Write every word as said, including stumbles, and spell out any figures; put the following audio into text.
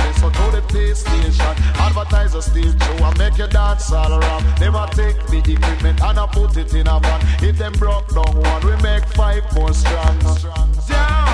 money, so to the PlayStation. Advertisers still true and make you dance all around. Never take the equipment and I put it in a van. If them broke down one, we make five more strong. Down.